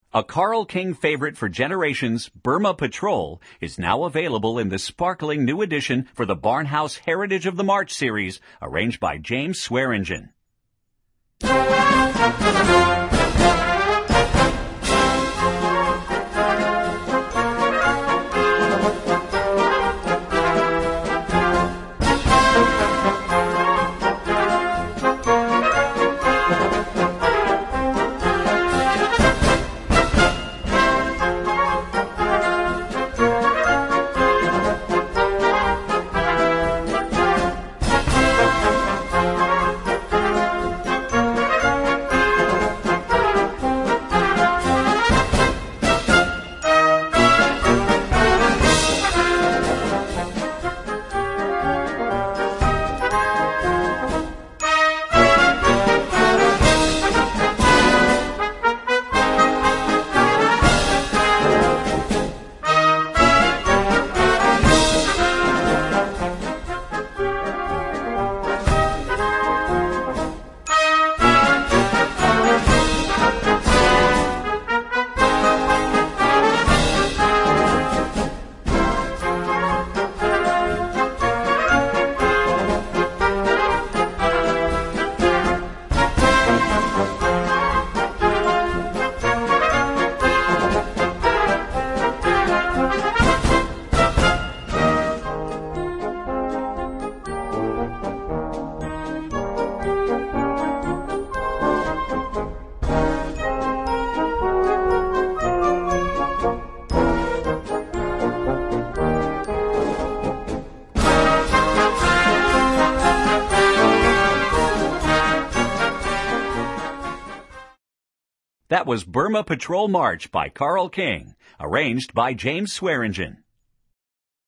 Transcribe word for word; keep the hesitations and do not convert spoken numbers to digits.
A Carl King favorite for generations, Burma Patrol, is now available in the sparkling new edition for the Barnhouse Heritage of the March series, arranged by James Swearingen. That was Burma Patrol March by Carl King, arranged by James Swearingen.